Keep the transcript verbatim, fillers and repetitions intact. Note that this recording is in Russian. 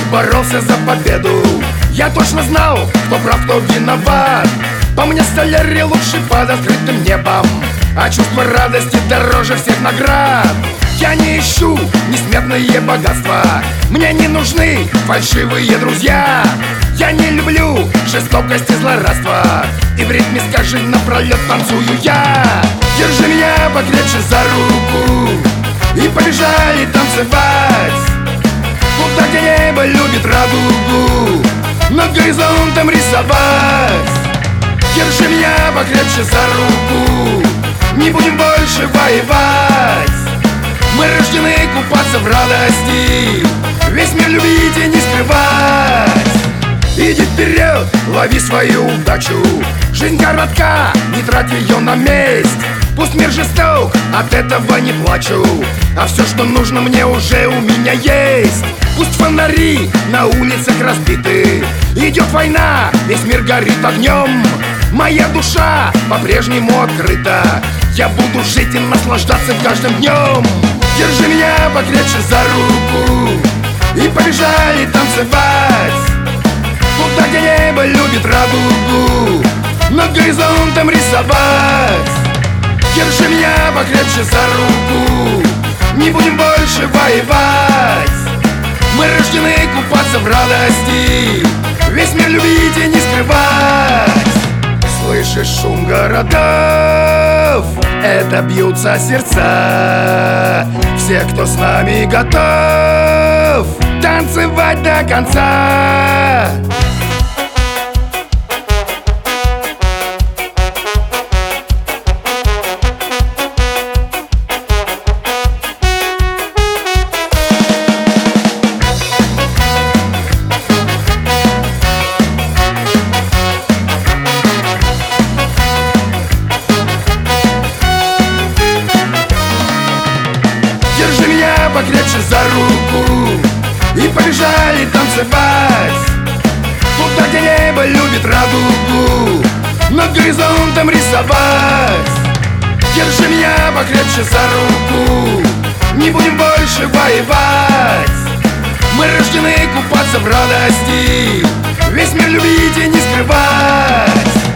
боролся за победу. Я точно знал, кто прав, кто виноват. По мне стреляли лучше под открытым небом, а чувство радости дороже всех наград. Я не ищу несметные богатства, мне не нужны фальшивые друзья. Я не люблю жестокость и злорадство, и в ритме скажи напролет танцую я. Держи меня покрепче за руку и побежали танцевать туда, где небо любит радугу, над горизонтом рисовать. Держи меня покрепче за руку, не будем больше воевать. Мы рождены купаться в радости, весь мир любить и не скрывать. Иди вперед, лови свою удачу, жизнь коротка, не трать ее на месть. Пусть мир жесток, от этого не плачу, а все, что нужно мне, уже у меня есть. Пусть фонари на улицах разбиты, идет война, весь мир горит огнем. Моя душа по-прежнему открыта, я буду жить и наслаждаться каждым днем. Держи меня покрепче за руку и побежали танцевать туда, где небо любит радугу, над горизонтом рисовать. Держи меня покрепче за руку, не будем больше воевать. Мы рождены купаться в радости, весь мир любить и не скрывать. Слышишь шум городов? Это бьются сердца. Все, кто с нами готов танцевать до конца. Покрепче за руку и побежали танцевать туда, где небо любит радугу, над горизонтом рисовать. Держи меня покрепче за руку, не будем больше воевать. Мы рождены купаться в радости, весь мир любить и не скрывать.